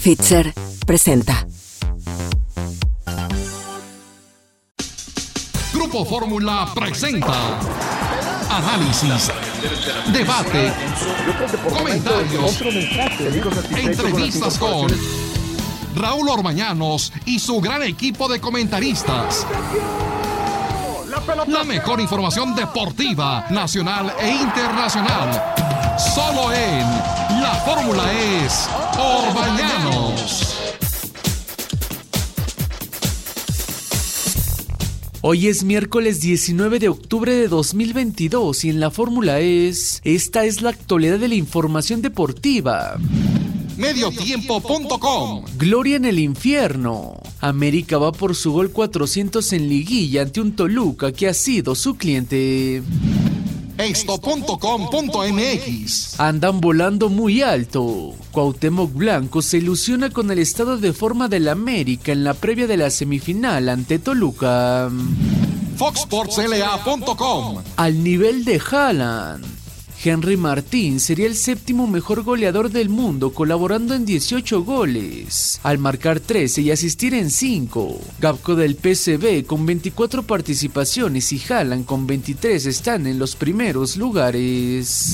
Fitzer presenta. Grupo Fórmula presenta análisis, debate, comentarios, entrevistas con Raúl Orbañanos y su gran equipo de comentaristas. La mejor información deportiva, nacional e internacional. Solo en La Fórmula es Orbañanos. Hoy es miércoles 19 de octubre de 2022 y en La Fórmula esta es la actualidad de la información deportiva. Mediotiempo.com. Gloria en el infierno. América va por su gol 400 en liguilla ante un Toluca que ha sido su cliente. Esto.com.mx. Andan volando muy alto. Cuauhtémoc Blanco se ilusiona con el estado de forma del América en la previa de la semifinal ante Toluca. FoxSportsLA.com. Al nivel de Haaland. Henry Martín sería el séptimo mejor goleador del mundo, colaborando en 18 goles, al marcar 13 y asistir en 5. Gakpo del PSV con 24 participaciones y Haaland con 23 están en los primeros lugares.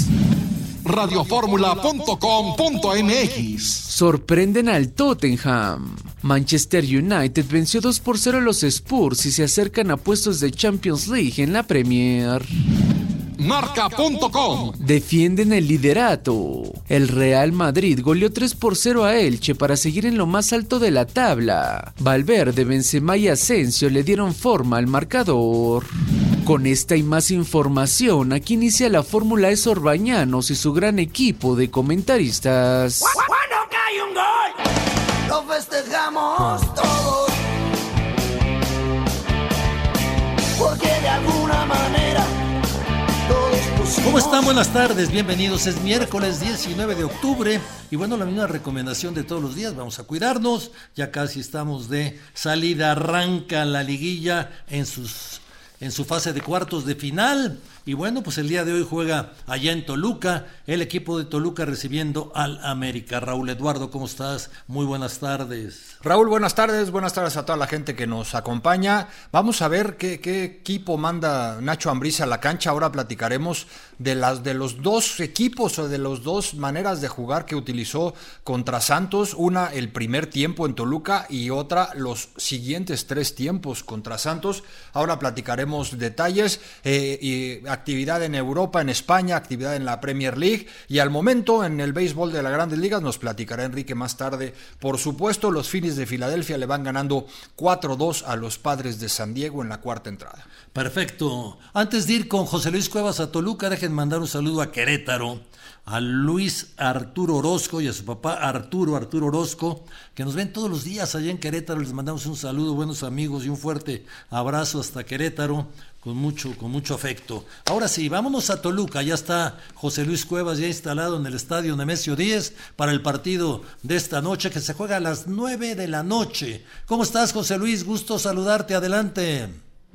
Radioformula.com.mx. Sorprenden al Tottenham. Manchester United venció 2-0 a los Spurs y se acercan a puestos de Champions League en la Premier. Marca.com. Defienden el liderato. El Real Madrid goleó 3-0 a Elche para seguir en lo más alto de la tabla. Valverde, Benzema y Asensio le dieron forma al marcador. Con esta y más información, aquí inicia la Fórmula es Orbañanos y su gran equipo de comentaristas. Cuando cae un gol, lo festejamos todos, porque de alguna manera todos pusimos. ¿Cómo están? Buenas tardes, bienvenidos. Es miércoles 19 de octubre y bueno, la misma recomendación de todos los días, vamos a cuidarnos, ya casi estamos de salida, arranca la liguilla en su fase de cuartos de final. Y bueno, pues el día de hoy juega allá en Toluca, el equipo de Toluca recibiendo al América. Raúl Eduardo, ¿cómo estás? Muy buenas tardes. Raúl, buenas tardes a toda la gente que nos acompaña. Vamos a ver qué equipo manda Nacho Ambriz a la cancha. Ahora platicaremos de los dos equipos o de las dos maneras de jugar que utilizó contra Santos. Una, el primer tiempo en Toluca, y otra, los siguientes 3 tiempos contra Santos. Ahora platicaremos detalles y actividad en Europa, en España, actividad en la Premier League, y al momento en el béisbol de las Grandes Ligas nos platicará Enrique más tarde. Por supuesto, los Phillies de Filadelfia le van ganando 4-2 a los Padres de San Diego en la cuarta entrada. Perfecto. Antes de ir con José Luis Cuevas a Toluca, dejen mandar un saludo a Querétaro, a Luis Arturo Orozco y a su papá Arturo Orozco, que nos ven todos los días allá en Querétaro. Les mandamos un saludo, buenos amigos, y un fuerte abrazo hasta Querétaro, con mucho afecto. Ahora sí, vámonos a Toluca. Ya está José Luis Cuevas ya instalado en el estadio Nemesio 10 para el partido de esta noche, que se juega a las 9 de la noche. ¿Cómo estás, José Luis? Gusto saludarte, adelante.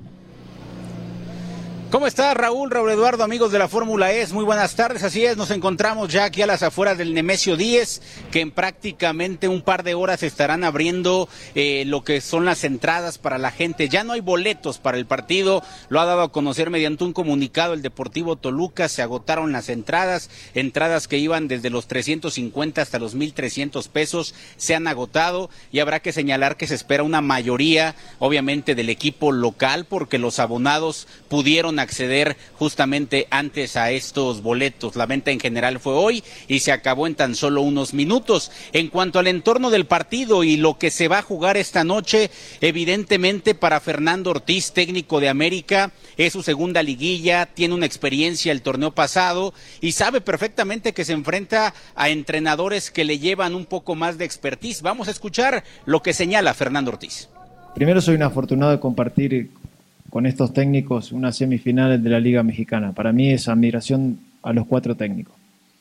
¿Cómo está Raúl Eduardo, amigos de la Fórmula E? Muy buenas tardes, así es, nos encontramos ya aquí a las afueras del Nemesio 10, que en prácticamente un par de horas estarán abriendo lo que son las entradas para la gente. Ya no hay boletos para el partido, lo ha dado a conocer mediante un comunicado el Deportivo Toluca. Se agotaron las entradas que iban desde los 350 hasta los 1,300 pesos, se han agotado, y habrá que señalar que se espera una mayoría, obviamente, del equipo local, porque los abonados pudieron acceder justamente antes a estos boletos. La venta en general fue hoy y se acabó en tan solo unos minutos. En cuanto al entorno del partido y lo que se va a jugar esta noche, evidentemente para Fernando Ortiz, técnico de América, es su segunda liguilla, tiene una experiencia el torneo pasado y sabe perfectamente que se enfrenta a entrenadores que le llevan un poco más de expertise. Vamos a escuchar lo que señala Fernando Ortiz. Primero, soy un afortunado de compartir con estos técnicos unas semifinales de la Liga Mexicana. Para mí es admiración a los 4 técnicos.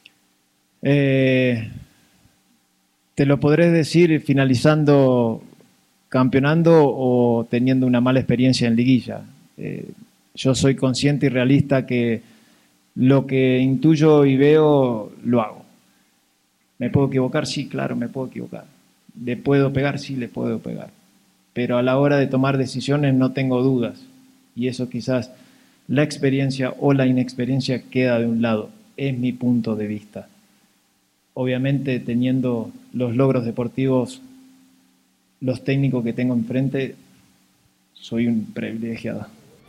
Te lo podré decir finalizando campeonando o teniendo una mala experiencia en liguilla. Yo soy consciente y realista que lo que intuyo y veo, lo hago. ¿Me puedo equivocar? Sí, claro, me puedo equivocar. ¿Le puedo pegar? Sí, le puedo pegar. Pero a la hora de tomar decisiones no tengo dudas. Y eso quizás la experiencia o la inexperiencia queda de un lado. Es mi punto de vista. Obviamente, teniendo los logros deportivos, los técnicos que tengo enfrente, soy un privilegiado.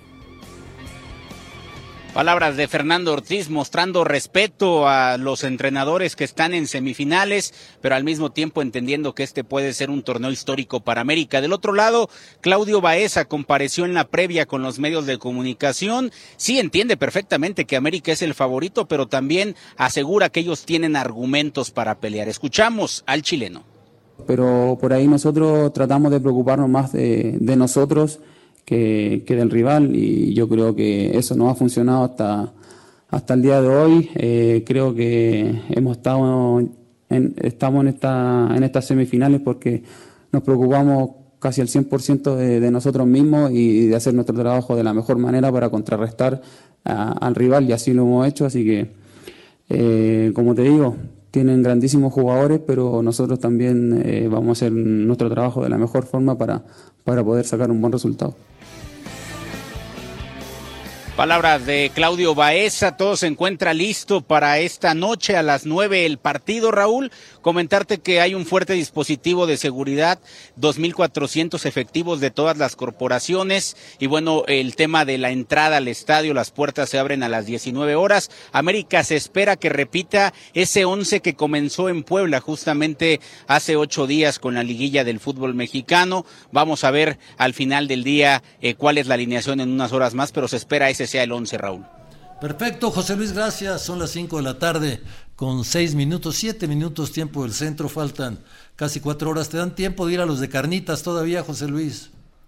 Palabras de Fernando Ortiz mostrando respeto a los entrenadores que están en semifinales, pero al mismo tiempo entendiendo que este puede ser un torneo histórico para América. Del otro lado, Claudio Baeza compareció en la previa con los medios de comunicación. Sí entiende perfectamente que América es el favorito, pero también asegura que ellos tienen argumentos para pelear. Escuchamos al chileno. Pero por ahí nosotros tratamos de preocuparnos más de nosotros que del rival, y yo creo que eso no ha funcionado hasta el día de hoy. Creo que estamos en estas semifinales porque nos preocupamos casi al 100% de nosotros mismos y de hacer nuestro trabajo de la mejor manera para contrarrestar al rival, y así lo hemos hecho. Así que, como te digo, tienen grandísimos jugadores, pero nosotros también vamos a hacer nuestro trabajo de la mejor forma para poder sacar un buen resultado. Palabras de Claudio Baeza. Todo se encuentra listo para esta noche a las 9 el partido, Raúl. Comentarte que hay un fuerte dispositivo de seguridad, 2,400 efectivos de todas las corporaciones, y bueno, el tema de la entrada al estadio, las puertas se abren a las 19 horas. América se espera que repita ese 11 que comenzó en Puebla justamente hace 8 días con la liguilla del fútbol mexicano. Vamos a ver al final del día cuál es la alineación en unas horas más, pero se espera ese sea el 11, Raúl. Perfecto, José Luis, gracias. Son las 5 de la tarde con 6 minutos, 7 minutos tiempo del centro, faltan casi 4 horas. ¿Te dan tiempo de ir a los de carnitas todavía, José Luis?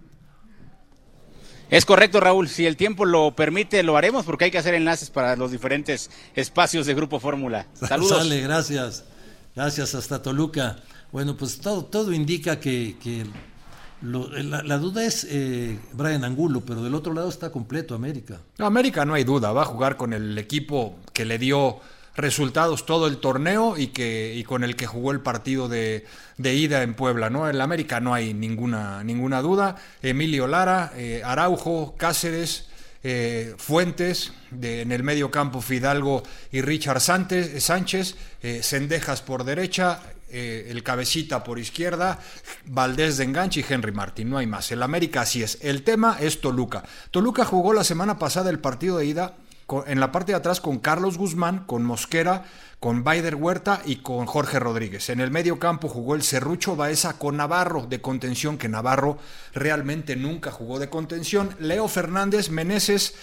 Es correcto, Raúl, si el tiempo lo permite lo haremos, porque hay que hacer enlaces para los diferentes espacios de Grupo Fórmula. Saludos. Sale, gracias hasta Toluca. Bueno, pues todo indica que la duda es Brian Angulo, pero del otro lado está completo América. No, América no hay duda, va a jugar con el equipo que le dio resultados todo el torneo y con el que jugó el partido de ida en Puebla, ¿no? En la América no hay ninguna duda. Emilio Lara, Araujo, Cáceres, Fuentes, en el medio campo Fidalgo y Richard Sánchez, Cendejas por derecha, el Cabecita por izquierda, Valdés de enganche y Henry Martín, no hay más. El América así es. El tema es Toluca. Toluca jugó la semana pasada el partido de ida en la parte de atrás con Carlos Guzmán, con Mosquera, con Baider Huerta y con Jorge Rodríguez. En el medio campo jugó el Serrucho Baeza con Navarro de contención, que Navarro realmente nunca jugó de contención. Leo Fernández, Meneses,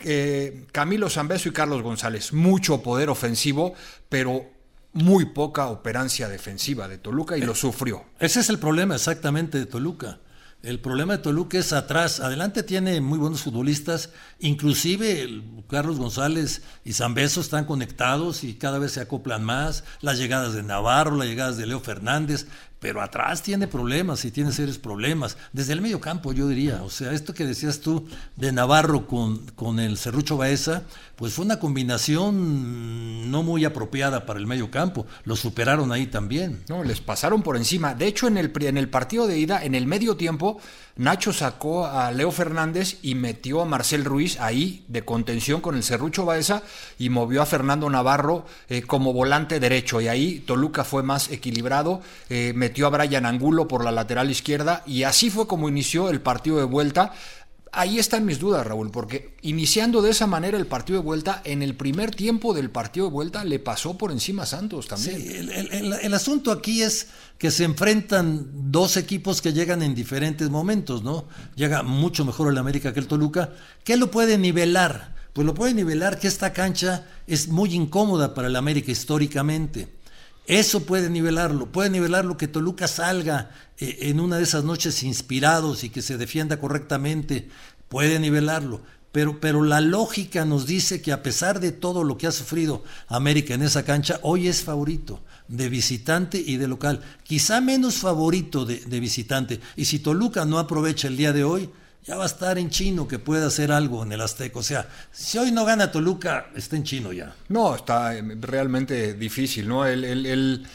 Camilo Zambeso y Carlos González. Mucho poder ofensivo, pero muy poca operancia defensiva de Toluca, y lo sufrió. Ese es el problema exactamente de Toluca. El problema de Toluca es atrás. Adelante tiene muy buenos futbolistas, inclusive Carlos González y Zambeso están conectados y cada vez se acoplan más. Las llegadas de Navarro, las llegadas de Leo Fernández, pero atrás tiene problemas y tiene serios problemas. Desde el medio campo, yo diría. O sea, esto que decías tú de Navarro con el Serrucho Baeza, pues fue una combinación no muy apropiada para el medio campo. Lo superaron ahí también. No, les pasaron por encima. De hecho, en el partido de ida, en el medio tiempo, Nacho sacó a Leo Fernández y metió a Marcel Ruiz ahí de contención con el Serrucho Baeza y movió a Fernando Navarro como volante derecho, y ahí Toluca fue más equilibrado, metió a Brian Angulo por la lateral izquierda, y así fue como inició el partido de vuelta. Ahí están mis dudas, Raúl, porque iniciando de esa manera el partido de vuelta, en el primer tiempo del partido de vuelta le pasó por encima a Santos también. Sí, el asunto aquí es que se enfrentan dos equipos que llegan en diferentes momentos, ¿no? Llega mucho mejor el América que el Toluca. ¿Qué lo puede nivelar? Pues lo puede nivelar que esta cancha es muy incómoda para el América históricamente. Eso puede nivelarlo que Toluca salga en una de esas noches inspirados y que se defienda correctamente, puede nivelarlo, pero la lógica nos dice que a pesar de todo lo que ha sufrido América en esa cancha, hoy es favorito de visitante y de local, quizá menos favorito de visitante, y si Toluca no aprovecha el día de hoy, ya va a estar en chino que pueda hacer algo en el Azteca. O sea, si hoy no gana Toluca, está en chino ya. No, está realmente difícil, ¿no? El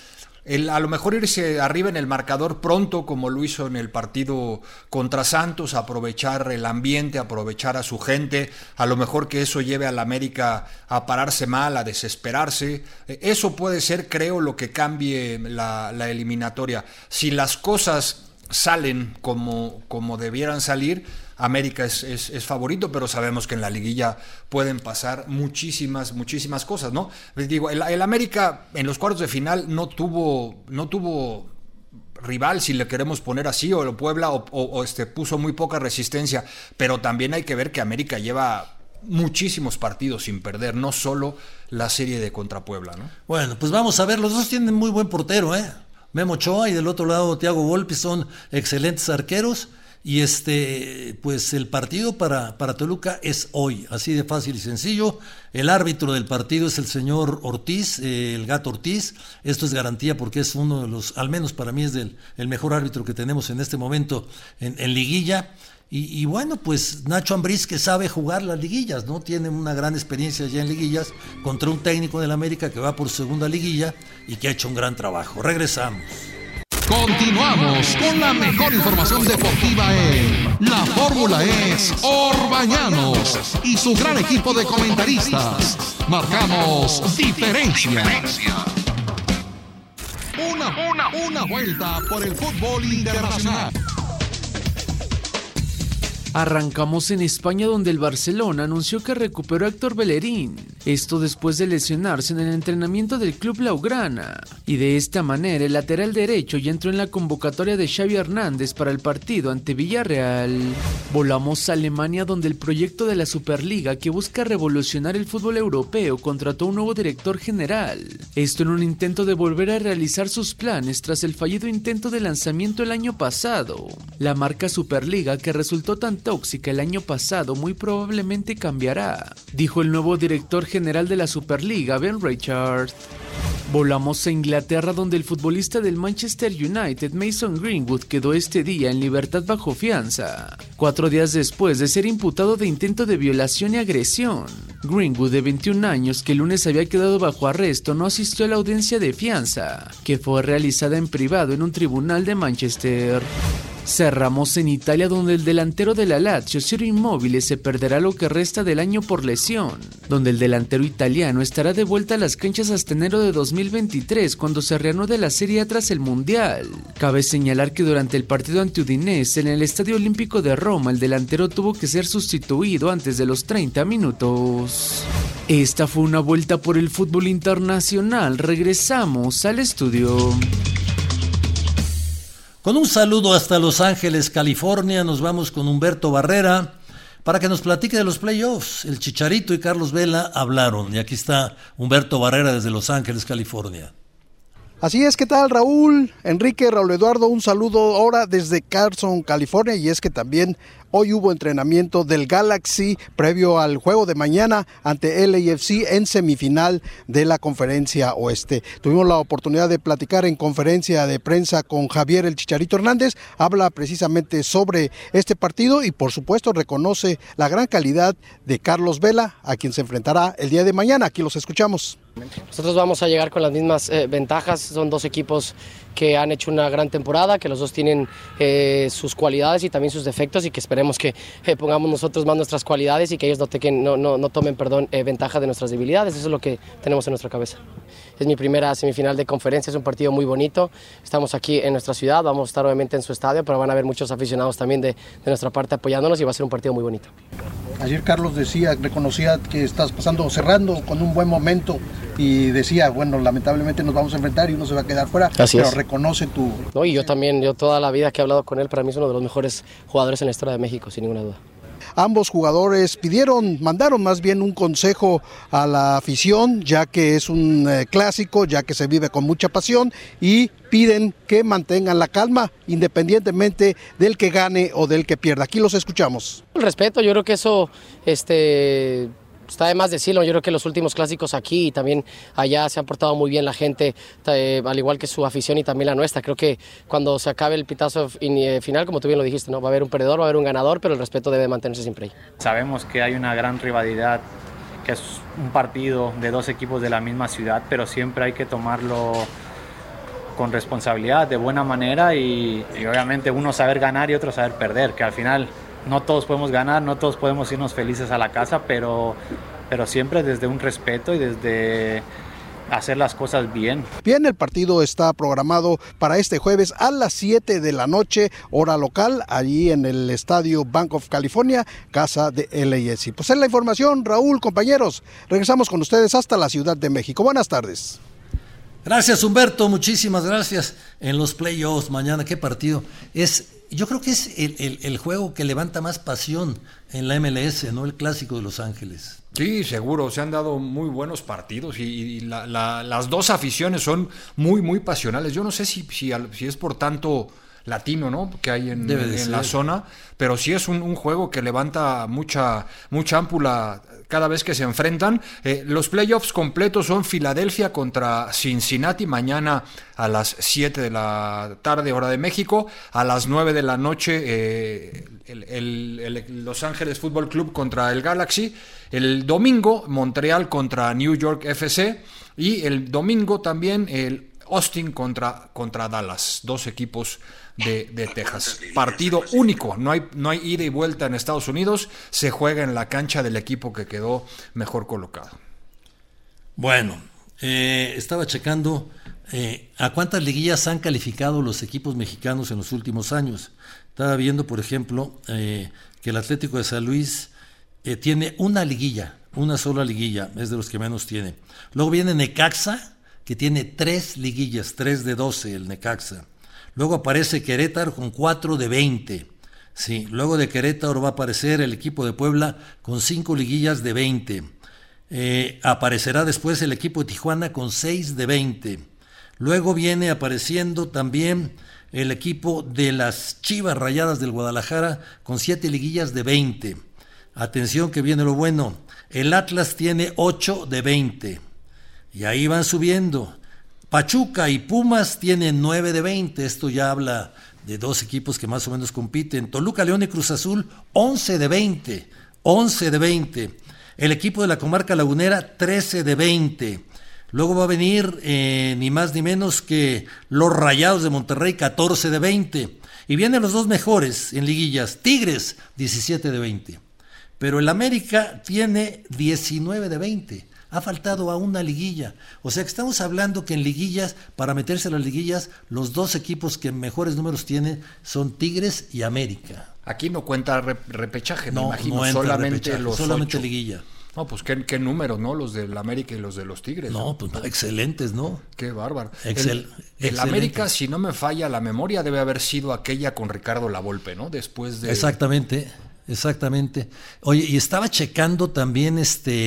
a lo mejor irse arriba en el marcador pronto, como lo hizo en el partido contra Santos, aprovechar el ambiente, aprovechar a su gente, a lo mejor que eso lleve a la América a pararse mal, a desesperarse. Eso puede ser, creo, lo que cambie la eliminatoria. Si las cosas salen como debieran salir, América es favorito, pero sabemos que en la liguilla pueden pasar muchísimas cosas, ¿no? Les digo, el América en los cuartos de final no tuvo rival, si le queremos poner así, o el Puebla puso muy poca resistencia, pero también hay que ver que América lleva muchísimos partidos sin perder, no solo la serie de contra Puebla, ¿no? Bueno, pues vamos a ver, los dos tienen muy buen portero, Memo Ochoa y del otro lado Thiago Volpi, son excelentes arqueros. Y pues el partido para Toluca es hoy, así de fácil y sencillo. El árbitro del partido es el señor Ortiz, el Gato Ortiz. Esto es garantía porque es uno de los, al menos para mí es el mejor árbitro que tenemos en este momento en liguilla. Y bueno, pues Nacho Ambriz, que sabe jugar las liguillas, ¿no? Tiene una gran experiencia ya en liguillas contra un técnico del América que va por segunda liguilla y que ha hecho un gran trabajo. Regresamos. Continuamos con la mejor información deportiva en La Fórmula es Orbañanos y su gran equipo de comentaristas. Marcamos diferencia. Una vuelta por el fútbol internacional. Arrancamos en España, donde el Barcelona anunció que recuperó a Héctor Bellerín, esto después de lesionarse en el entrenamiento del club blaugrana, y de esta manera el lateral derecho ya entró en la convocatoria de Xavi Hernández para el partido ante Villarreal. Volamos a Alemania, donde el proyecto de la Superliga, que busca revolucionar el fútbol europeo, contrató un nuevo director general, esto en un intento de volver a realizar sus planes tras el fallido intento de lanzamiento el año pasado. La marca Superliga, que resultó tan tóxica el año pasado, muy probablemente cambiará, dijo el nuevo director general de la Superliga, Ben Richard. Volamos a Inglaterra, donde el futbolista del Manchester United, Mason Greenwood, quedó este día en libertad bajo fianza, 4 días después de ser imputado de intento de violación y agresión. Greenwood, de 21 años, que el lunes había quedado bajo arresto, no asistió a la audiencia de fianza, que fue realizada en privado en un tribunal de Manchester. Cerramos en Italia, donde el delantero de la Lazio, Ciro Immobile, se perderá lo que resta del año por lesión, donde el delantero italiano estará de vuelta a las canchas hasta enero de 2023, cuando se reanude la Serie A tras el Mundial. Cabe señalar que durante el partido ante Udinese en el Estadio Olímpico de Roma, el delantero tuvo que ser sustituido antes de los 30 minutos. Esta fue una vuelta por el fútbol internacional. Regresamos al estudio. Con un saludo hasta Los Ángeles, California, nos vamos con Humberto Barrera para que nos platique de los playoffs. El Chicharito y Carlos Vela hablaron, y aquí está Humberto Barrera desde Los Ángeles, California. Así es, ¿qué tal, Raúl? Enrique, Raúl Eduardo, un saludo ahora desde Carson, California, y es que también hoy hubo entrenamiento del Galaxy previo al juego de mañana ante LAFC en semifinal de la Conferencia Oeste. Tuvimos la oportunidad de platicar en conferencia de prensa con Javier el Chicharito Hernández, habla precisamente sobre este partido y por supuesto reconoce la gran calidad de Carlos Vela, a quien se enfrentará el día de mañana. Aquí los escuchamos. Nosotros vamos a llegar con las mismas ventajas, son dos equipos que han hecho una gran temporada, que los dos tienen sus cualidades y también sus defectos y que esperemos que pongamos nosotros más nuestras cualidades y que ellos no tomen ventaja de nuestras debilidades. Eso es lo que tenemos en nuestra cabeza. Es mi primera semifinal de conferencia, es un partido muy bonito, estamos aquí en nuestra ciudad, vamos a estar obviamente en su estadio, pero van a haber muchos aficionados también de nuestra parte apoyándonos y va a ser un partido muy bonito. Ayer Carlos reconocía que estás cerrando con un buen momento y decía, bueno, lamentablemente nos vamos a enfrentar y uno se va a quedar fuera, pero reconoce tu... No, y yo también, yo toda la vida que he hablado con él, para mí es uno de los mejores jugadores en la historia de México, sin ninguna duda. Ambos jugadores mandaron más bien un consejo a la afición, ya que es un clásico, ya que se vive con mucha pasión, y piden que mantengan la calma independientemente del que gane o del que pierda. Aquí los escuchamos. El respeto, yo creo que eso está de más decirlo. Yo creo que los últimos clásicos aquí y también allá se han portado muy bien la gente, al igual que su afición y también la nuestra. Creo que cuando se acabe el pitazo final, como tú bien lo dijiste, ¿no? Va a haber un perdedor, va a haber un ganador, pero el respeto debe mantenerse siempre ahí. Sabemos que hay una gran rivalidad, que es un partido de dos equipos de la misma ciudad, pero siempre hay que tomarlo con responsabilidad, de buena manera y obviamente uno saber ganar y otro saber perder, que al final no todos podemos ganar, no todos podemos irnos felices a la casa, pero siempre desde un respeto y desde hacer las cosas bien. Bien, el partido está programado para este jueves a las 7 de la noche, hora local, allí en el estadio Bank of California, casa de LAFC. Pues es la información, Raúl, compañeros. Regresamos con ustedes hasta la Ciudad de México. Buenas tardes. Gracias, Humberto, muchísimas gracias. En los playoffs mañana, qué partido. Yo creo que es el juego que levanta más pasión en la MLS, ¿no? El clásico de Los Ángeles. Sí, seguro, se han dado muy buenos partidos y las dos aficiones son muy, muy pasionales. Yo no sé si es por tanto latino, ¿no?, que hay en la zona, pero sí es un juego que levanta mucha ámpula cada vez que se enfrentan. Los playoffs completos son Filadelfia contra Cincinnati mañana a las 7 de la tarde, hora de México. A las 9 de la noche el Los Ángeles Fútbol Club contra el Galaxy. El domingo Montreal contra New York FC y el domingo también el Austin contra Dallas, dos equipos de Texas. Partido único, no hay ida y vuelta en Estados Unidos, se juega en la cancha del equipo que quedó mejor colocado. Bueno, estaba checando a cuántas liguillas han calificado los equipos mexicanos en los últimos años. Estaba viendo, por ejemplo, que el Atlético de San Luis tiene una sola liguilla, es de los que menos tiene. Luego viene Necaxa, que tiene 3 liguillas, 3 de 12 el Necaxa. Luego aparece Querétaro con 4 de 20. Sí, luego de Querétaro va a aparecer el equipo de Puebla con 5 liguillas de 20. Aparecerá después el equipo de Tijuana con 6 de 20. Luego viene apareciendo también el equipo de las Chivas Rayadas del Guadalajara con 7 liguillas de 20. Atención que viene lo bueno. El Atlas tiene 8 de 20. Y ahí van subiendo. Pachuca y Pumas tienen 9 de 20. Esto ya habla de dos equipos que más o menos compiten. Toluca, León y Cruz Azul, 11 de 20. 11 de 20. El equipo de la comarca lagunera, 13 de 20. Luego va a venir ni más ni menos que los Rayados de Monterrey, 14 de 20. Y vienen los dos mejores en liguillas. Tigres, 17 de 20. Pero el América tiene 19 de 20. Ha faltado a una liguilla. O sea que estamos hablando que en liguillas, para meterse a las liguillas, los dos equipos que mejores números tienen son Tigres y América. Aquí no cuenta repechaje, me imagino, no solamente repechaje, los solamente 8. liguilla. No, pues qué números, ¿no? Los del América y los de los Tigres. No, pues excelentes, ¿no? Qué bárbaro. El América, si no me falla la memoria, debe haber sido aquella con Ricardo Lavolpe, ¿no? Después de... Exactamente. Oye, y estaba checando también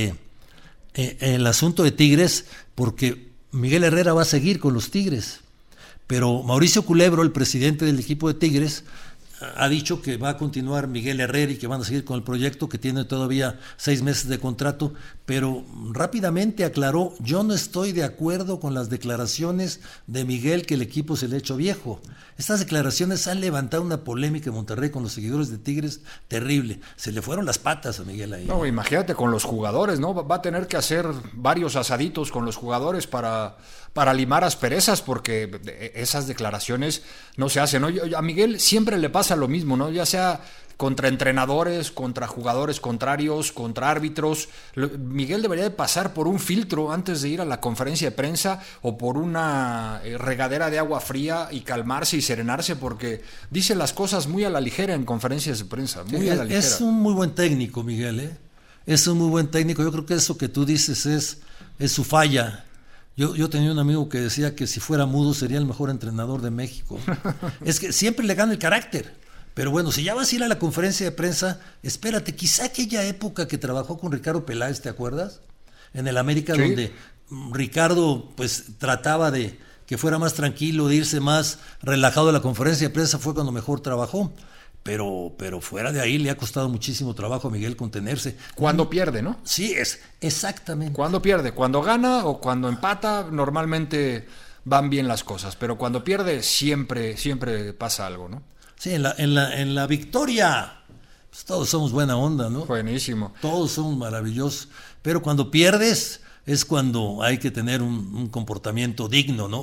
el asunto de Tigres, porque Miguel Herrera va a seguir con los Tigres, pero Mauricio Culebro, el presidente del equipo de Tigres, ha dicho que va a continuar Miguel Herrera y que van a seguir con el proyecto, que tiene todavía 6 meses de contrato, pero rápidamente aclaró: yo no estoy de acuerdo con las declaraciones de Miguel que el equipo se le ha hecho viejo. Estas declaraciones han levantado una polémica en Monterrey con los seguidores de Tigres terrible. Se le fueron las patas a Miguel ahí. No, imagínate con los jugadores, ¿no? Va a tener que hacer varios asaditos con los jugadores para limar asperezas, porque esas declaraciones no se hacen, ¿no? A Miguel siempre le pasa lo mismo, ¿no? Ya sea contra entrenadores, contra jugadores contrarios, contra árbitros. Miguel debería de pasar por un filtro antes de ir a la conferencia de prensa, o por una regadera de agua fría, y calmarse y serenarse, porque dice las cosas muy a la ligera en conferencias de prensa, muy a la ligera. Es un muy buen técnico, Miguel, ¿eh? Es un muy buen técnico. Yo creo que eso que tú dices es su falla. Yo tenía un amigo que decía que si fuera mudo sería el mejor entrenador de México. Es que siempre le gana el carácter. Pero bueno, si ya vas a ir a la conferencia de prensa, espérate, quizá aquella época que trabajó con Ricardo Peláez, ¿te acuerdas? En el América, sí, donde Ricardo pues trataba de que fuera más tranquilo, de irse más relajado a la conferencia de prensa, fue cuando mejor trabajó. Pero fuera de ahí le ha costado muchísimo trabajo a Miguel contenerse. Cuando pierde, ¿no? Sí, exactamente. Cuando pierde, cuando gana o cuando empata, normalmente van bien las cosas, pero cuando pierde siempre pasa algo, ¿no? Sí, en la victoria, pues todos somos buena onda, ¿no? Buenísimo. Todos somos maravillosos, pero cuando pierdes es cuando hay que tener un comportamiento digno, ¿no?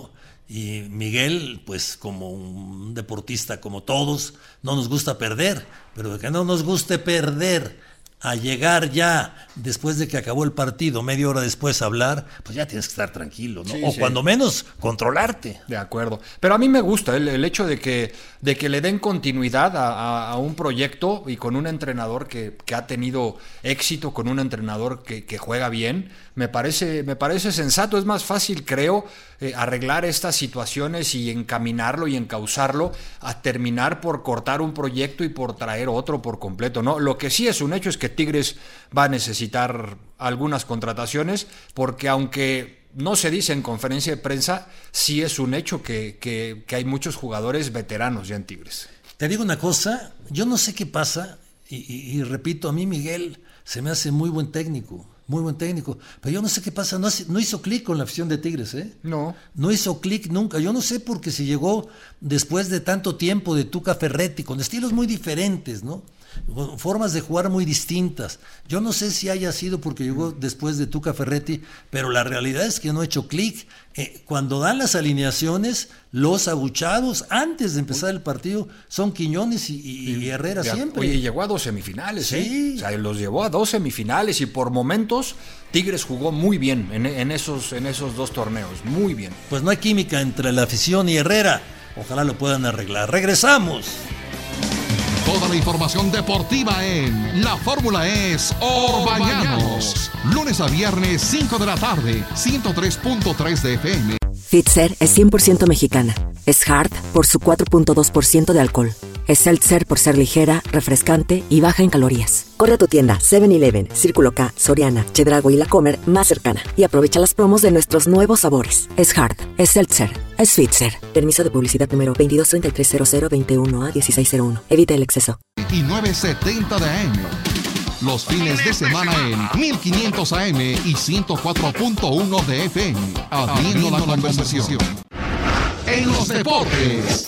Y Miguel, pues como un deportista como todos, no nos gusta perder, pero de que no nos guste perder a llegar ya después de que acabó el partido, media hora después a hablar, pues ya tienes que estar tranquilo, ¿no? Sí, o sí. cuando menos controlarte. De acuerdo. Pero a mí me gusta el hecho de que le den continuidad a un proyecto y con un entrenador que ha tenido éxito, con un entrenador que juega bien. Me parece sensato. Es más fácil, creo, arreglar estas situaciones y encaminarlo y encauzarlo a terminar por cortar un proyecto y por traer otro por completo, ¿no? Lo que sí es un hecho es que Tigres va a necesitar algunas contrataciones, porque aunque no se dice en conferencia de prensa, sí es un hecho que hay muchos jugadores veteranos ya en Tigres. Te digo una cosa, yo no sé qué pasa, y repito, a mí Miguel se me hace muy buen técnico, pero yo no sé qué pasa, no hizo clic con la afición de Tigres, ¿eh? No hizo clic nunca. Yo no sé, porque si llegó después de tanto tiempo de Tuca Ferretti, con estilos muy diferentes, ¿no? Formas de jugar muy distintas. Yo no sé si haya sido porque llegó después de Tuca Ferretti, pero la realidad es que no ha hecho clic. Cuando dan las alineaciones, los abuchados antes de empezar el partido son Quiñones y Herrera siempre. Oye, llegó a 2 semifinales, sí. O sea, los llevó a 2 semifinales y por momentos Tigres jugó muy bien en esos 2 torneos, muy bien. Pues no hay química entre la afición y Herrera. Ojalá lo puedan arreglar. ¡Regresamos! Toda la información deportiva en La Fórmula es Orbañanos. Lunes a viernes, 5 de la tarde, 103.3 de FM. Fitzer es 100% mexicana. Es Hard por su 4.2% de alcohol. Es Seltzer por ser ligera, refrescante y baja en calorías. Corre a tu tienda 7-Eleven, Círculo K, Soriana, Chedraui y La Comer más cercana y aprovecha las promos de nuestros nuevos sabores. Es Hard, es Seltzer, es Fitzer. Permiso de publicidad número 22330021A1601. Evita el exceso. Y 970 de AM. Los fines de semana en 1500 AM y 104.1 de FM. Abriendo la conversación. En los deportes.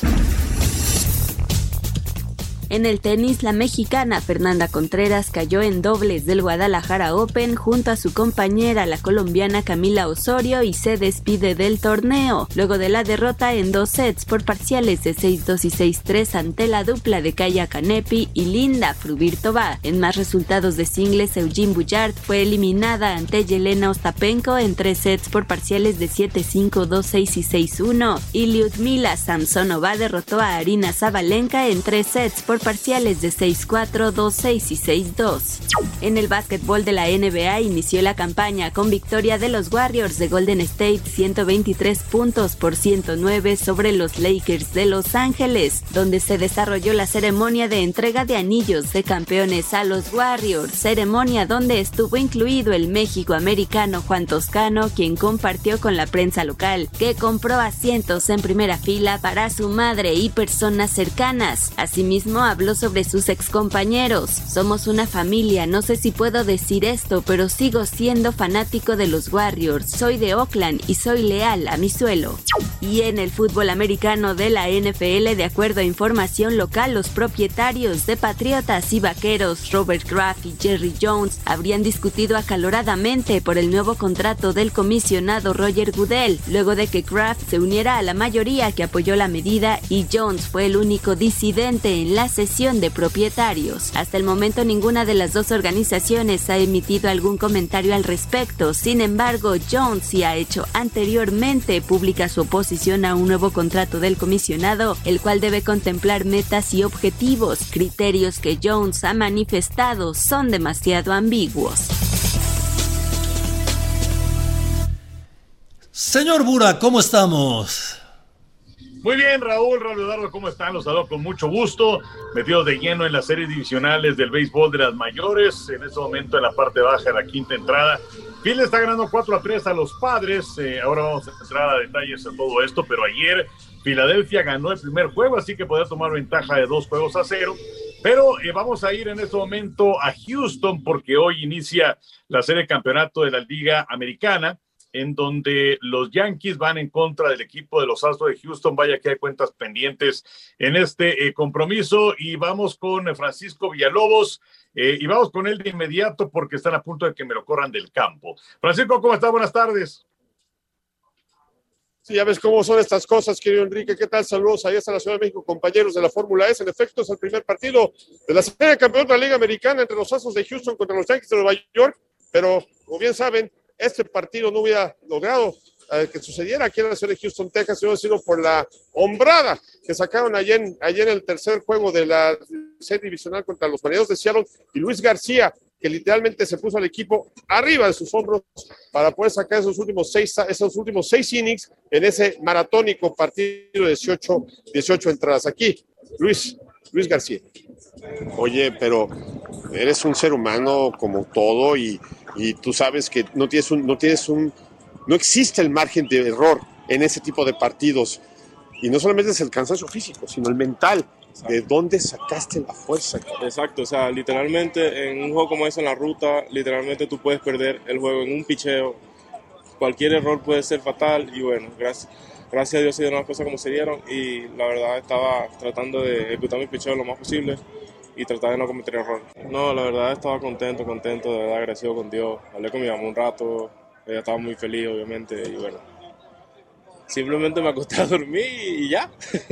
En el tenis, la mexicana Fernanda Contreras cayó en dobles del Guadalajara Open junto a su compañera, la colombiana Camila Osorio, y se despide del torneo, luego de la derrota en 2 sets por parciales de 6-2 y 6-3 ante la dupla de Kaya Kanepi y Linda Fruvirtova. En más resultados de singles, Eugene Bouchard fue eliminada ante Yelena Ostapenko en 3 sets por parciales de 7-5, 2-6 y 6-1, y Lyudmila Samsonova derrotó a Arina Sabalenka en 3 sets por parciales de 6-4, 2-6 y 6-2. En el básquetbol de la NBA inició la campaña con victoria de los Warriors de Golden State 123 puntos por 109 sobre los Lakers de Los Ángeles, donde se desarrolló la ceremonia de entrega de anillos de campeones a los Warriors, ceremonia donde estuvo incluido el méxico-americano Juan Toscano, quien compartió con la prensa local que compró asientos en primera fila para su madre y personas cercanas. Asimismo, habló sobre sus excompañeros. Somos una familia, no sé si puedo decir esto, pero sigo siendo fanático de los Warriors. Soy de Oakland y soy leal a mi suelo. Y en el fútbol americano de la NFL, de acuerdo a información local, los propietarios de Patriotas y Vaqueros, Robert Kraft y Jerry Jones, habrían discutido acaloradamente por el nuevo contrato del comisionado Roger Goodell, luego de que Kraft se uniera a la mayoría que apoyó la medida y Jones fue el único disidente en la sesión de propietarios. Hasta el momento ninguna de las dos organizaciones ha emitido algún comentario al respecto. Sin embargo, Jones sí ha hecho anteriormente pública su oposición a un nuevo contrato del comisionado, el cual debe contemplar metas y objetivos. Criterios que Jones ha manifestado son demasiado ambiguos. Señor Bura, ¿cómo estamos? Muy bien, Raúl Eduardo, ¿cómo están? Los saludo con mucho gusto, metidos de lleno en las series divisionales del béisbol de las mayores, en este momento en la parte baja de la quinta entrada. Phil está ganando 4-3 a los Padres, ahora vamos a entrar a detalles en todo esto, pero ayer Filadelfia ganó el primer juego, así que podía tomar ventaja de 2-0, pero vamos a ir en este momento a Houston, porque hoy inicia la serie de campeonato de la Liga Americana, en donde los Yankees van en contra del equipo de los Astros de Houston. Vaya que hay cuentas pendientes en este compromiso, y vamos con Francisco Villalobos, y vamos con él de inmediato porque están a punto de que me lo corran del campo. Francisco, ¿cómo está? Buenas tardes. Sí, ya ves cómo son estas cosas, querido Enrique. ¿Qué tal? Saludos allá hasta la Ciudad de México, compañeros de la Fórmula E. En efecto, es el primer partido de la serie de campeonato de la Liga Americana entre los Astros de Houston contra los Yankees de Nueva York. Pero, como bien saben, este partido no hubiera logrado que sucediera aquí en la ciudad de Houston, Texas, sino sido por la hombrada que sacaron ayer en el tercer juego de la serie divisional contra los Marineros de Seattle, y Luis García, que literalmente se puso al equipo arriba de sus hombros para poder sacar esos últimos seis innings en ese maratónico partido de 18 entradas. Aquí, Luis García. Oye, pero eres un ser humano como todo y tú sabes que no existe el margen de error en ese tipo de partidos. Y no solamente es el cansancio físico, sino el mental. ¿De dónde sacaste la fuerza? Exacto, o sea, literalmente en un juego como ese en la ruta, literalmente tú puedes perder el juego en un picheo. Cualquier error puede ser fatal y bueno, gracias a Dios se dieron las cosas como se dieron y la verdad estaba tratando de ejecutar mi picheo lo más posible y tratar de no cometer errores. No, la verdad estaba contento, de verdad agradecido con Dios. Hablé con mi mamá un rato, ella estaba muy feliz obviamente y bueno, simplemente me acosté a dormir y ya.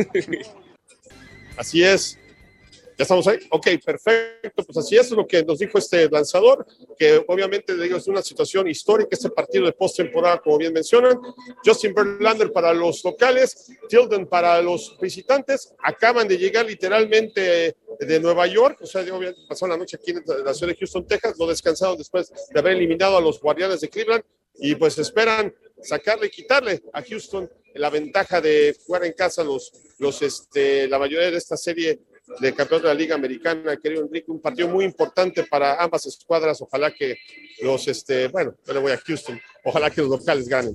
Así es. ¿Ya estamos ahí? Ok, perfecto. Pues así es lo que nos dijo este lanzador, que obviamente digo, es una situación histórica, este partido de postemporada, como bien mencionan. Justin Verlander para los locales, Tilden para los visitantes. Acaban de llegar literalmente de Nueva York, o sea, pasaron la noche aquí en la ciudad de Houston, Texas, no descansaron después de haber eliminado a los Guardianes de Cleveland y pues esperan sacarle y quitarle a Houston la ventaja de jugar en casa la mayoría de esta serie de campeonato de la Liga Americana, querido Enrique, un partido muy importante para ambas escuadras. Ojalá que yo le voy a Houston, ojalá que los locales ganen.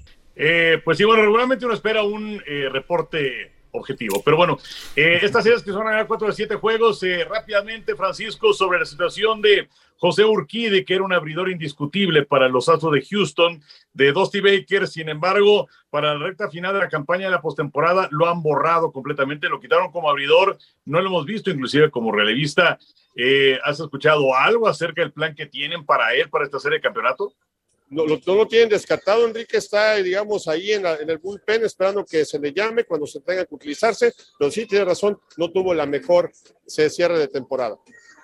Pues sí, bueno, regularmente uno espera un reporte objetivo, pero bueno, estas series que son a 4 de 7 juegos, rápidamente, Francisco, sobre la situación de José Urquide, que era un abridor indiscutible para los Astros de Houston, de Dusty Baker. Sin embargo, para la recta final de la campaña de la postemporada lo han borrado completamente, lo quitaron como abridor, no lo hemos visto inclusive como relevista. ¿Has escuchado algo acerca del plan que tienen para él, para esta serie de campeonato? No lo tienen descartado. Enrique está, digamos, ahí en el bullpen esperando que se le llame cuando se tenga que utilizarse, pero sí tiene razón, no tuvo la mejor cierre de temporada.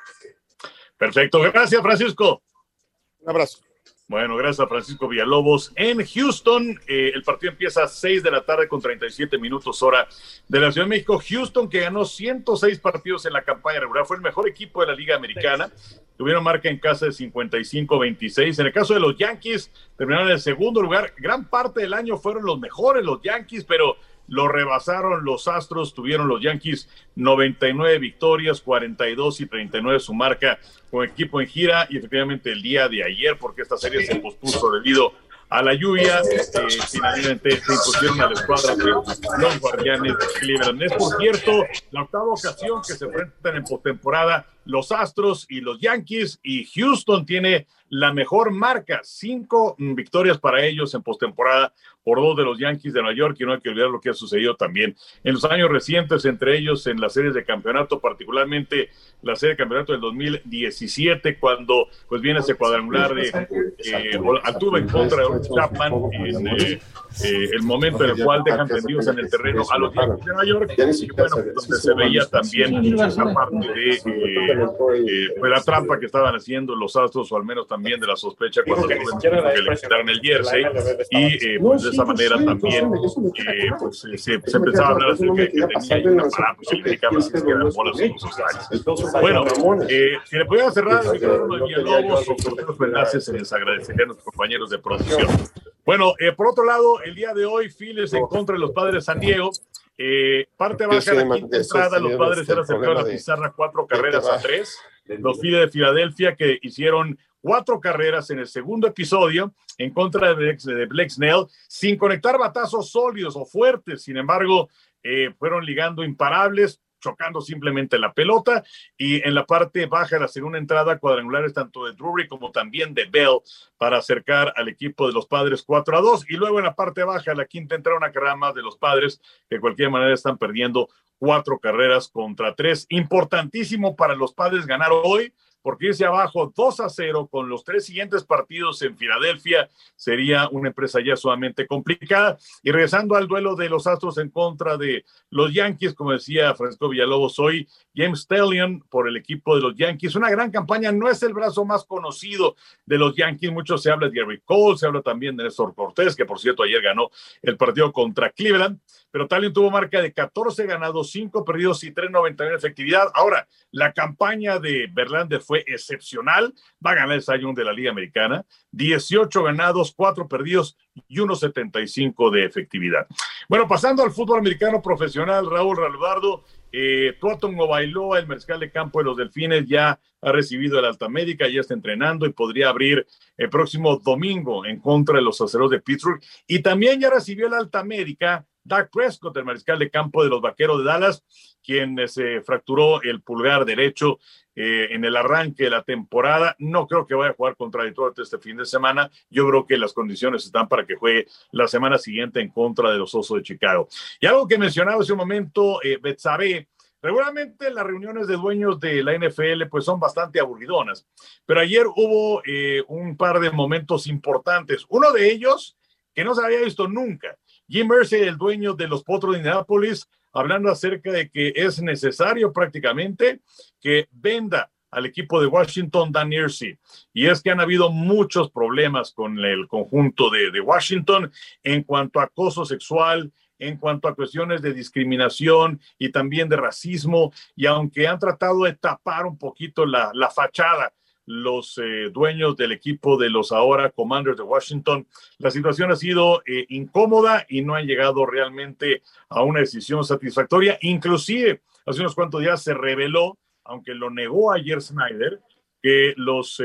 Perfecto, gracias Francisco. Un abrazo. Bueno, gracias a Francisco Villalobos. En Houston, el partido empieza a 6 de la tarde con 37 minutos hora de la Ciudad de México. Houston, que ganó 106 partidos en la campaña regular, fue el mejor equipo de la Liga Americana. Tuvieron marca en casa de 55-26. En el caso de los Yankees, terminaron en el segundo lugar. Gran parte del año fueron los mejores los Yankees, pero lo rebasaron los Astros. Tuvieron los Yankees 99 victorias, 42 y 39 su marca con equipo en gira, y efectivamente el día de ayer, porque esta serie se pospuso debido a la lluvia, finalmente se impusieron a la escuadra de los Guardianes de Cleveland. Es, por cierto, la octava ocasión que se enfrentan en postemporada los Astros y los Yankees, y Houston tiene la mejor marca, 5 victorias para ellos en postemporada por 2 de los Yankees de Nueva York, y no hay que olvidar lo que ha sucedido también en los años recientes, entre ellos en las series de campeonato, particularmente la serie de campeonato del 2017, cuando pues viene ese cuadrangular de Altuve en contra de Chapman, en el momento en el cual dejan tendidos en el terreno a los Yankees de Nueva York, y bueno, donde se veía también esa parte de la trampa que estaban haciendo los Astros, o al menos también de la sospecha cuando le quitaron el jersey, y pues de esa manera también pues, se empezaba a hablar acerca de que tenía una parada, pues se indicaba si es que eran bolas o sociales. Bueno, si le pudiera cerrar el micrófono de Villalobos o por los enlaces, se les agradecería a nuestros compañeros de producción. Bueno, por otro lado, el día de hoy, Phillies en contra de los Padres de San Diego. Parte baja de la quinta entrada, los Padres eran acercaron a la pizarra 4-3. Los Phillies de Filadelfia, que hicieron 4 carreras en el segundo episodio en contra de Blake Snell, sin conectar batazos sólidos o fuertes. Sin embargo, fueron ligando imparables, chocando simplemente la pelota, y en la parte baja de la segunda entrada, cuadrangulares tanto de Drury como también de Bell para acercar al equipo de los Padres 4-2, y luego en la parte baja de la quinta entrada, una carrera más de los Padres, que de cualquier manera están perdiendo 4 carreras contra 3. Importantísimo para los Padres ganar hoy, porque irse abajo 2-0 con los 3 siguientes partidos en Filadelfia sería una empresa ya sumamente complicada. Y regresando al duelo de los Astros en contra de los Yankees, como decía Francisco Villalobos hoy, James Stallion por el equipo de los Yankees, una gran campaña, no es el brazo más conocido de los Yankees, mucho se habla de Gerrit Cole, se habla también de Néstor Cortés, que por cierto ayer ganó el partido contra Cleveland, pero Stallion tuvo marca de 14 ganados, 5 perdidos y 3.91 de efectividad. Ahora, la campaña de Verlander fue excepcional, va a ganar el Cy Young de la Liga Americana, 18 ganados, 4 perdidos y 1.75 de efectividad. Bueno, pasando al fútbol americano profesional, Raúl Eduardo, Tua Tagovailoa, el mariscal de campo de los Delfines, ya ha recibido el alta médica, ya está entrenando y podría abrir el próximo domingo en contra de los Acereros de Pittsburgh. Y también ya recibió el alta médica Dak Prescott, el mariscal de campo de los Vaqueros de Dallas, quien se fracturó el pulgar derecho en el arranque de la temporada. No creo que vaya a jugar contra Detroit este fin de semana. Yo creo que las condiciones están para que juegue la semana siguiente en contra de los Osos de Chicago. Y algo que mencionaba hace un momento, Betsabe, regularmente las reuniones de dueños de la NFL pues son bastante aburridonas, pero ayer hubo un par de momentos importantes. Uno de ellos que no se había visto nunca. Jim Irsay, el dueño de los Potros de Indianápolis, hablando acerca de que es necesario prácticamente que venda al equipo de Washington Dan Irsay. Y es que han habido muchos problemas con el conjunto de Washington en cuanto a acoso sexual, en cuanto a cuestiones de discriminación y también de racismo. Y aunque han tratado de tapar un poquito la fachada, los dueños del equipo de los ahora Commanders de Washington, la situación ha sido incómoda y no han llegado realmente a una decisión satisfactoria. Inclusive, hace unos cuantos días se reveló, aunque lo negó ayer Snyder, que los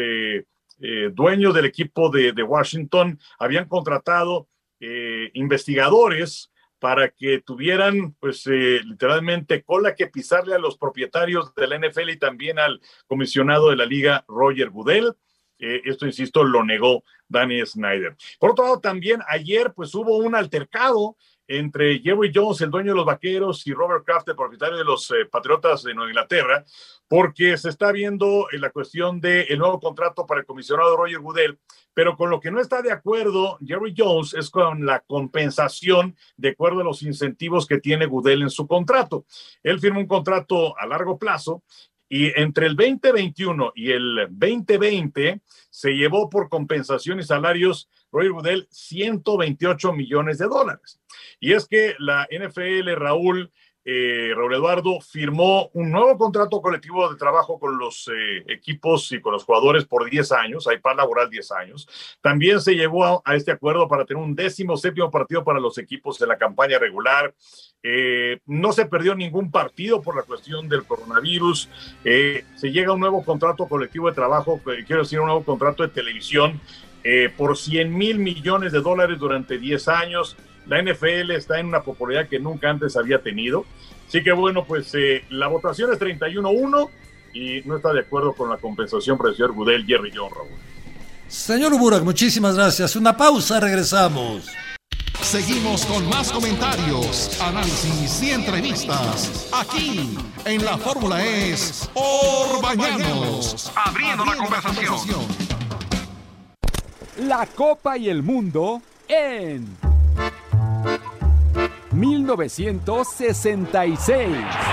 dueños del equipo de Washington habían contratado investigadores para que tuvieran, pues, literalmente cola que pisarle a los propietarios de la NFL y también al comisionado de la liga, Roger Goodell. Esto, insisto, lo negó Danny Snyder. Por otro lado, también ayer, pues, hubo un altercado entre Jerry Jones, el dueño de los Vaqueros, y Robert Kraft, el propietario de los Patriotas de Nueva Inglaterra, porque se está viendo la cuestión del nuevo contrato para el comisionado Roger Goodell, pero con lo que no está de acuerdo Jerry Jones es con la compensación de acuerdo a los incentivos que tiene Goodell en su contrato. Él firma un contrato a largo plazo y entre el 2021 y el 2020 se llevó por compensación y salarios Roger Goodell $128 millones. Y es que la NFL, Raúl Eduardo, firmó un nuevo contrato colectivo de trabajo con los equipos y con los jugadores por 10 años, hay paz laboral 10 años. También se llegó a este acuerdo para tener un 17º partido para los equipos en la campaña regular. No se perdió ningún partido por la cuestión del coronavirus. Se llega a un nuevo contrato colectivo de trabajo, quiero decir, un nuevo contrato de televisión por $100 millones durante 10 años. La NFL está en una popularidad que nunca antes había tenido. Así que bueno, pues la votación es 31-1 y no está de acuerdo con la compensación para el señor Goodell, Jerry Jones, Raúl. Señor Burak, muchísimas gracias. Una pausa, regresamos. Seguimos con más comentarios, análisis y entrevistas aquí en la Fórmula Es Orbañanos, abriendo la conversación. La Copa y el Mundo en 1966.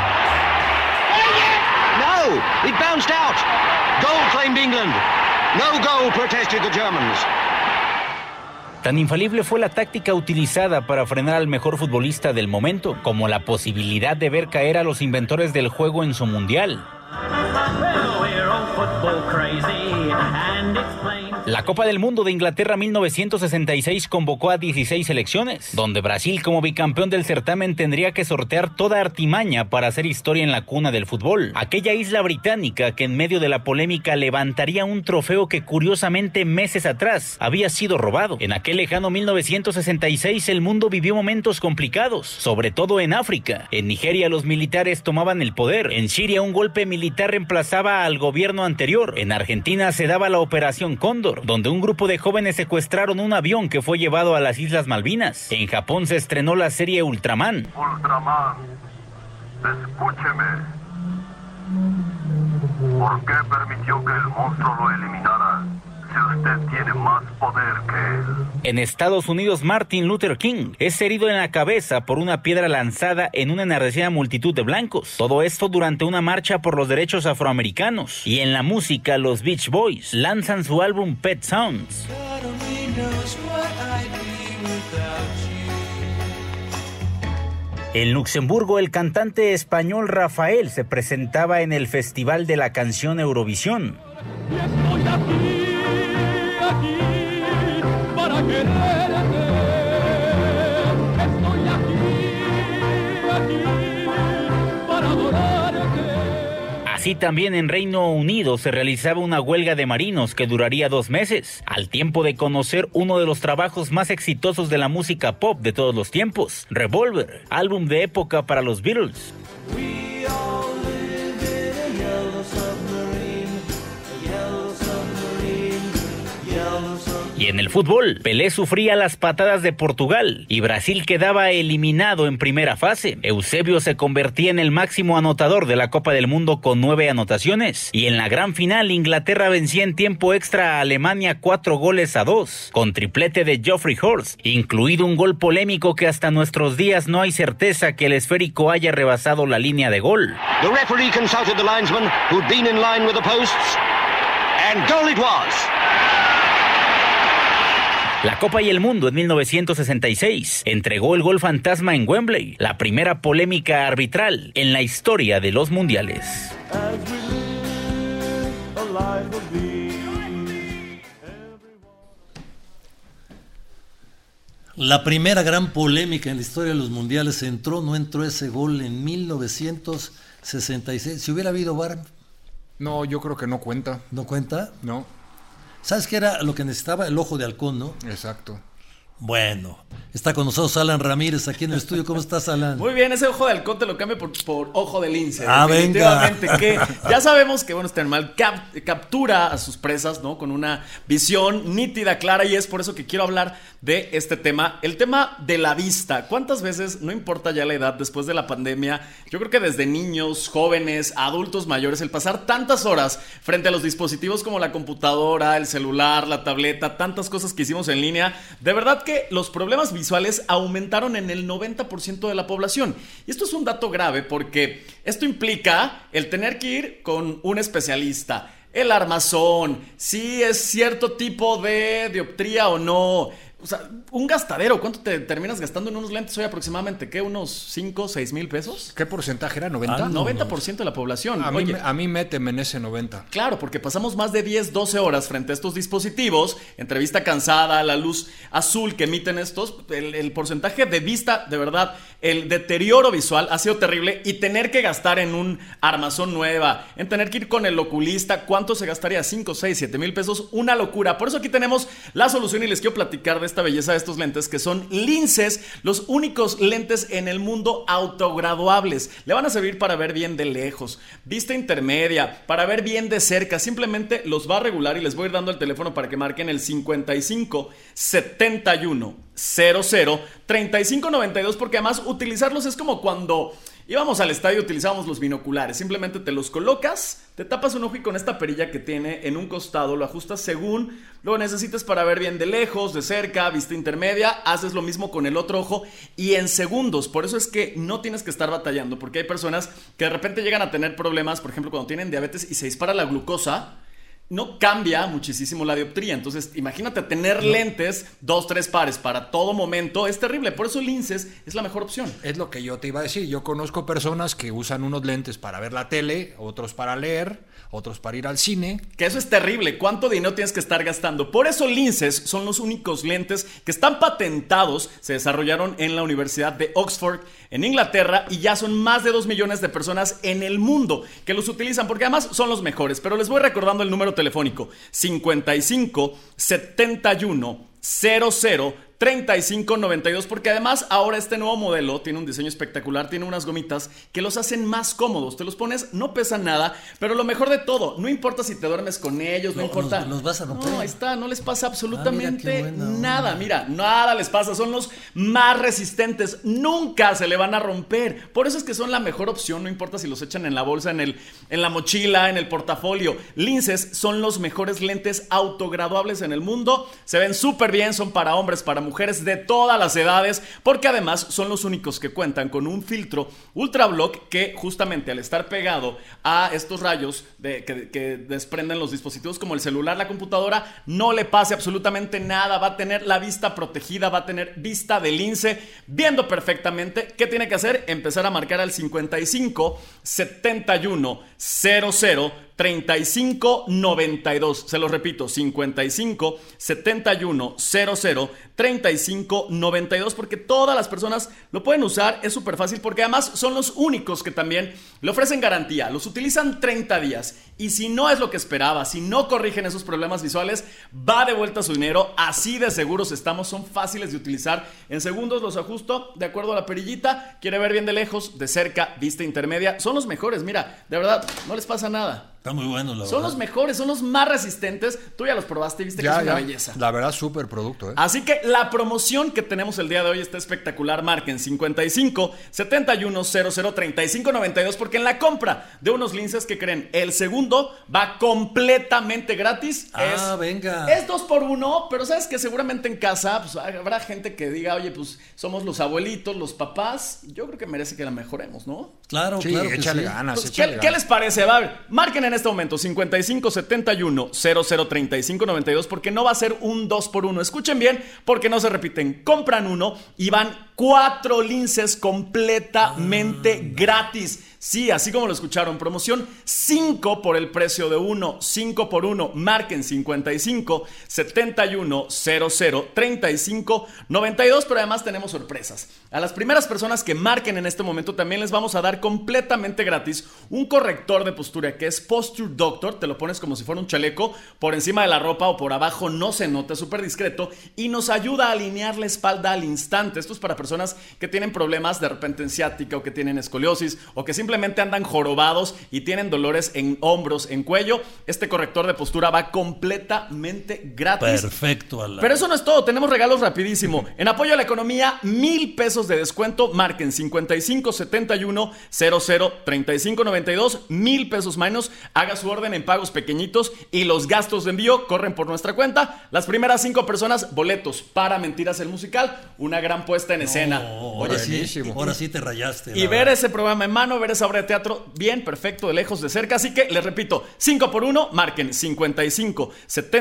No, it bounced out. Goal claimed England. No goal protested the Germans. Tan infalible fue la táctica utilizada para frenar al mejor futbolista del momento, como la posibilidad de ver caer a los inventores del juego en su mundial. La Copa del Mundo de Inglaterra 1966 convocó a 16 selecciones, donde Brasil como bicampeón del certamen tendría que sortear toda artimaña para hacer historia en la cuna del fútbol. Aquella isla británica que en medio de la polémica levantaría un trofeo que curiosamente meses atrás había sido robado. En aquel lejano 1966 el mundo vivió momentos complicados, sobre todo en África. En Nigeria los militares tomaban el poder, en Siria un golpe militar reemplazaba al gobierno anterior, en Argentina se daba la Operación Cóndor, donde un grupo de jóvenes secuestraron un avión que fue llevado a las Islas Malvinas. En Japón se estrenó la serie Ultraman. Ultraman, escúcheme. ¿Por qué permitió que el monstruo lo eliminara? Si usted tiene más poder que él. En Estados Unidos, Martin Luther King es herido en la cabeza por una piedra lanzada en una enardecida multitud de blancos. Todo esto durante una marcha por los derechos afroamericanos. Y en la música, los Beach Boys lanzan su álbum Pet Sounds. En Luxemburgo, el cantante español Rafael se presentaba en el Festival de la Canción Eurovisión. Estoy aquí para quererte. Estoy aquí para adorarte. Así también en Reino Unido se realizaba una huelga de marinos que duraría 2 meses, al tiempo de conocer uno de los trabajos más exitosos de la música pop de todos los tiempos, Revolver, álbum de época para los Beatles. Y en el fútbol, Pelé sufría las patadas de Portugal y Brasil quedaba eliminado en primera fase. Eusebio se convertía en el máximo anotador de la Copa del Mundo con 9 anotaciones. Y en la gran final, Inglaterra vencía en tiempo extra a Alemania 4-2, con triplete de Geoffrey Horst, incluido un gol polémico que hasta nuestros días no hay certeza que el esférico haya rebasado la línea de gol. The referee consulted the linesman who'd been in line with the posts, and goal it was. La Copa y el Mundo en 1966 entregó el gol fantasma en Wembley, la primera polémica arbitral en la historia de los mundiales. La primera gran polémica en la historia de los mundiales, ¿entró o no entró ese gol en 1966? Si hubiera habido VAR. No, yo creo que no cuenta. ¿No cuenta? No. ¿Sabes qué era lo que necesitaba? El ojo de halcón, ¿no? Exacto. Bueno, está con nosotros Alan Ramírez aquí en el estudio. ¿Cómo estás, Alan? Muy bien, ese ojo de halcón te lo cambio por ojo de lince. Ah, definitivamente, venga. que ya sabemos que, bueno, este animal captura a sus presas, ¿no? Con una visión nítida, clara, y es por eso que quiero hablar de este tema, el tema de la vista. ¿Cuántas veces, no importa ya la edad, después de la pandemia, yo creo que desde niños, jóvenes, adultos mayores, el pasar tantas horas frente a los dispositivos como la computadora, el celular, la tableta, tantas cosas que hicimos en línea, de verdad que los problemas visuales aumentaron en el 90% de la población? Y esto es un dato grave porque esto implica el tener que ir con un especialista, el armazón, si es cierto tipo de dioptría o no. O sea, un gastadero. ¿Cuánto te terminas gastando en unos lentes hoy aproximadamente? ¿Qué? ¿Unos 5, 6 mil pesos? ¿Qué porcentaje era? ¿90? 90% de la población. A mí méteme en ese 90. Claro, porque pasamos más de 10, 12 horas frente a estos dispositivos, entre vista cansada, la luz azul que emiten estos, el porcentaje de vista, de verdad, el deterioro visual ha sido terrible, y tener que gastar en un armazón nueva, en tener que ir con el oculista, ¿cuánto se gastaría? 5, 6, 7 mil pesos, una locura. Por eso aquí tenemos la solución y les quiero platicar de esta belleza de estos lentes, que son Linces, los únicos lentes en el mundo autograduables. Le van a servir para ver bien de lejos, vista intermedia, para ver bien de cerca. Simplemente los va a regular, y les voy a ir dando el teléfono para que marquen el 55 71 00 35 92, porque además utilizarlos es como cuando íbamos al estadio y utilizábamos los binoculares. Simplemente te los colocas, te tapas un ojo y con esta perilla que tiene en un costado lo ajustas según lo necesites para ver bien de lejos, de cerca, vista intermedia. Haces lo mismo con el otro ojo y en segundos. Por eso es que no tienes que estar batallando, porque hay personas que de repente llegan a tener problemas, por ejemplo, cuando tienen diabetes y se dispara la glucosa. No cambia muchísimo la dioptría. Entonces, imagínate tener lentes, 2, 3 pares para todo momento. Es terrible. Por eso Linces es la mejor opción. Es lo que yo te iba a decir. Yo conozco personas que usan unos lentes para ver la tele, otros para leer, otros para ir al cine. Que eso es terrible. ¿Cuánto dinero tienes que estar gastando? Por eso Linces son los únicos lentes que están patentados. Se desarrollaron en la Universidad de Oxford, en Inglaterra, y ya son más de 2 millones de personas en el mundo que los utilizan, porque además son los mejores. Pero les voy recordando el número telefónico: 55 71 00 3592, porque además ahora este nuevo modelo tiene un diseño espectacular, tiene unas gomitas que los hacen más cómodos, te los pones, no pesan nada, pero lo mejor de todo, no importa si te duermes con ellos, no importa. Los vas a romper. No, ahí está, no les pasa absolutamente nada, mira, nada les pasa, son los más resistentes, nunca se le van a romper, por eso es que son la mejor opción, no importa si los echan en la bolsa, en la mochila, en el portafolio. Linces son los mejores lentes autograduables en el mundo, se ven súper bien, son para hombres, para mujeres de todas las edades, porque además son los únicos que cuentan con un filtro Ultra Block que justamente al estar pegado a estos rayos que desprenden los dispositivos como el celular, la computadora, no le pase absolutamente nada, va a tener la vista protegida, va a tener vista de lince, viendo perfectamente. ¿Qué tiene que hacer? Empezar a marcar al 55 71 00 35 92. Se lo repito, 55 71 00 35 92, porque todas las personas lo pueden usar, es súper fácil, porque además son los únicos que también le ofrecen garantía, los utilizan 30 días, y si no es lo que esperaba, si no corrigen esos problemas visuales, va de vuelta su dinero, así de seguros estamos, son fáciles de utilizar, en segundos los ajusto de acuerdo a la perillita, quiere ver bien de lejos, de cerca, vista intermedia, son los mejores, mira, de verdad, no les pasa nada. Está muy bueno, la verdad. Son los mejores, son los más resistentes. Tú ya los probaste y viste que es una belleza. La verdad, súper producto, ¿eh? Así que la promoción que tenemos el día de hoy está espectacular. Marquen 55 71 00 35 92, porque en la compra de unos linces, que creen, el segundo va completamente gratis. Venga. Es 2x1, pero sabes que seguramente en casa pues, habrá gente que diga, oye, pues somos los abuelitos, los papás. Yo creo que merece que la mejoremos, ¿no? Claro, sí, claro. Échale sí. ganas, Pues, échale ¿qué ganas. les parece? Va a ver, marquen en este momento 55 71 00 35 92, porque no va a ser un 2x1. Escuchen bien, porque no se repiten. Compran uno y van 4 linces completamente gratis. Sí, así como lo escucharon, promoción 5 por el precio de 1, 5 por 1, marquen 55 71 00 35 92, pero además tenemos sorpresas. A las primeras personas que marquen en este momento también les vamos a dar completamente gratis un corrector de postura que es Posture Doctor, te lo pones como si fuera un chaleco por encima de la ropa o por abajo, no se nota, es súper discreto y nos ayuda a alinear la espalda al instante. Esto es para personas que tienen problemas de repente en ciática o que tienen escoliosis o que simplemente andan jorobados y tienen dolores en hombros, en cuello. Este corrector de postura va completamente gratis. Perfecto, Alan. Pero eso no es todo, tenemos regalos rapidísimo. En apoyo a la economía, 1,000 pesos de descuento. Marquen 55 71 00 35 92, 1,000 pesos menos. Haga su orden en pagos pequeñitos y los gastos de envío corren por nuestra cuenta. Las primeras 5 personas, boletos para Mentiras el Musical, una gran puesta en escena. Ahora sí te rayaste. Y ver ese programa en mano, ver esa obra de teatro bien, perfecto, de lejos, de cerca. Así que les repito, 5 por 1, marquen 55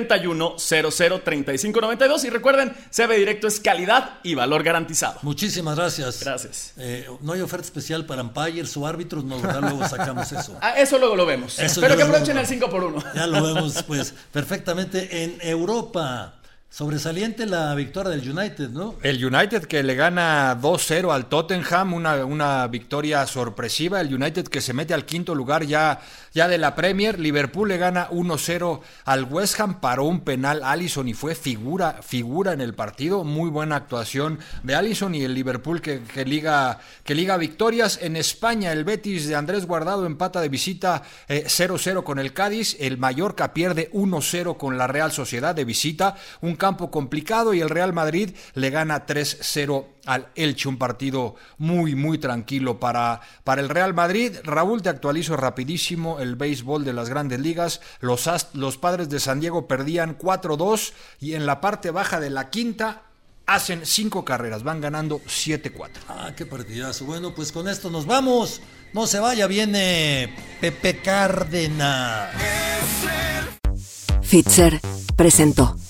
71 00 35 92 y recuerden, CB Directo es calidad y valor garantizado. Muchísimas gracias. Gracias. No hay oferta especial para umpires o árbitros, no, ¿verdad? Luego sacamos eso. Eso luego lo vemos. Pero que aprovechen el 5 por 1. Ya lo vemos pues perfectamente. En Europa, sobresaliente la victoria del United, ¿no? El United que le gana 2-0 al Tottenham, una victoria sorpresiva. El United que se mete al quinto lugar ya de la Premier. Liverpool le gana 1-0 al West Ham, paró un penal Alisson y fue figura en el partido. Muy buena actuación de Alisson y el Liverpool que liga victorias. En España, el Betis de Andrés Guardado empata de visita 0-0 con el Cádiz. El Mallorca pierde 1-0 con la Real Sociedad de visita. Un campo complicado y el Real Madrid le gana 3-0 al Elche, un partido muy muy tranquilo para el Real Madrid. Raúl, te actualizo rapidísimo el béisbol de las Grandes Ligas. Los Padres de San Diego perdían 4-2 y en la parte baja de la quinta hacen 5 carreras, van ganando 7-4. Qué partidazo. Bueno, pues con esto nos vamos. No se vaya, viene Pepe Cárdenas. Fitzer presentó